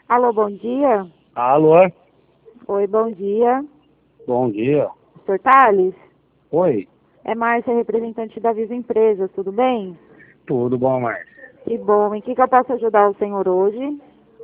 Alô, bom dia. Alô? Oi, bom dia. Bom dia. Sr. Thales? Oi. É Márcia, representante da Viva Empresas, tudo bem? Tudo bom, Márcio? Que bom. Em que eu posso ajudar o senhor hoje?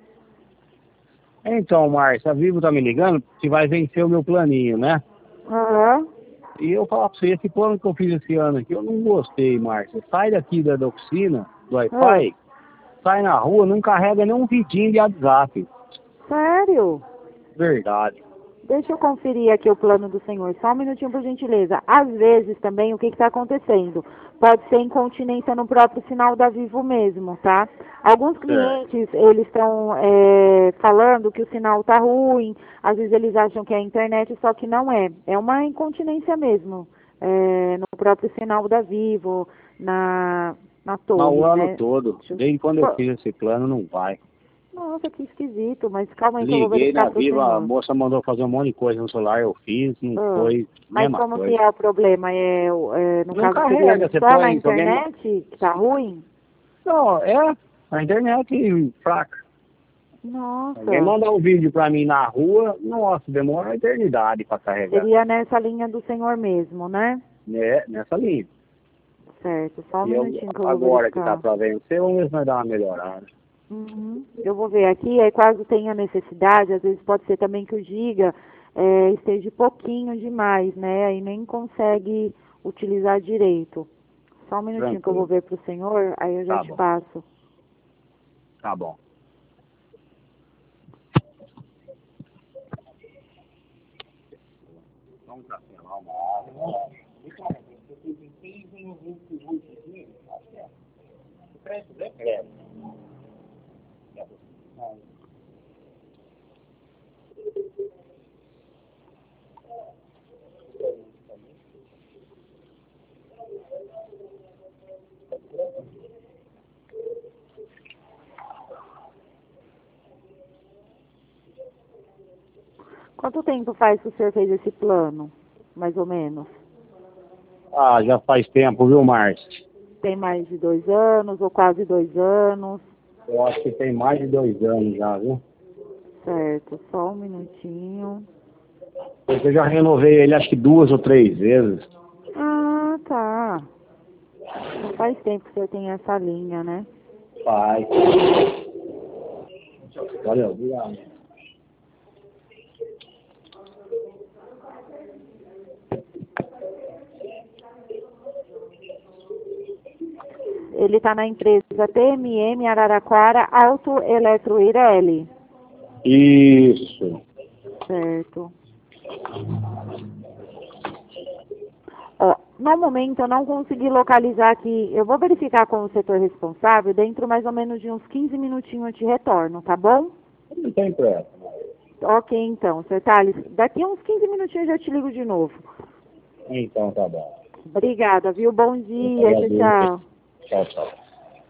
Então, Márcio, a Vivo tá me ligando que vai vencer o meu planinho, né? Aham. E eu falar pra você, esse plano que eu fiz esse ano aqui, eu não gostei, Márcio. Sai daqui da oficina, do Ah, Wi-Fi, sai na rua, não carrega nem um vidinho de WhatsApp. sério? Verdade. Deixa eu conferir aqui o plano do senhor. Só um minutinho, por gentileza. Às vezes também, o que está acontecendo? Pode ser incontinência no próprio sinal da Vivo mesmo, tá? Alguns Certo. clientes, eles estão falando que o sinal tá ruim. Às vezes eles acham que é a internet, só que não é. É uma incontinência mesmo. No próprio sinal da Vivo, na Mas o torre, ano né? todo, Deixa eu- desde quando eu Pô, fiz esse plano, não vai. nossa, que esquisito. Mas calma aí que eu vou Liguei verificar na para o Vivo, a senhor. moça mandou fazer um monte de coisa no celular, eu fiz, não Ah, foi, mas mesma como que coisa. é o problema? No Não caso, seria carrega, você só na põe, se alguém... internet que tá ruim? Não, é a internet fraca. Alguém Nossa, mandar um vídeo pra mim na rua, nossa, demora uma eternidade pra carregar. seria nessa linha do senhor mesmo, né? Né? Nessa linha. Certo, só um E eu, minutinho que eu vou agora que tá verificar. pra vencer, vamos ver se vai dar uma melhorada. Uhum. Eu vou ver aqui, aí caso tenha necessidade, às vezes pode ser também que o giga esteja pouquinho demais, né? Aí nem consegue utilizar direito. Só um minutinho que eu vou Tranquilo. ver pro senhor, aí eu já Tá te bom, passo. tá bom. Vamos cancelar uma água. É. Quanto tempo faz que o senhor fez esse plano? Mais ou menos. Ah, já faz tempo, viu, Márcio? Tem mais de 2 anos ou quase 2 anos? Eu acho que tem mais de 2 anos já, viu? Certo, só um minutinho. Porque eu já renovei ele acho que 2 ou 3 vezes. Ah, tá. Não faz tempo que o senhor tem essa linha, né? Faz. Olha, obrigado. Ele está na empresa TMM Araraquara Auto Eletro Ireli. Isso. Certo. Ó, no momento eu não consegui localizar aqui. Eu vou verificar com o setor responsável. Dentro mais ou menos de uns 15 minutinhos eu te retorno, tá bom? Não tem pressa. Ok, então, Sr. Thales. Daqui uns 15 minutinhos eu já te ligo de novo. Então tá bom. Obrigada, viu? Bom Eu que dia. Tchau, agradeço. tchau. Tchau, tchau.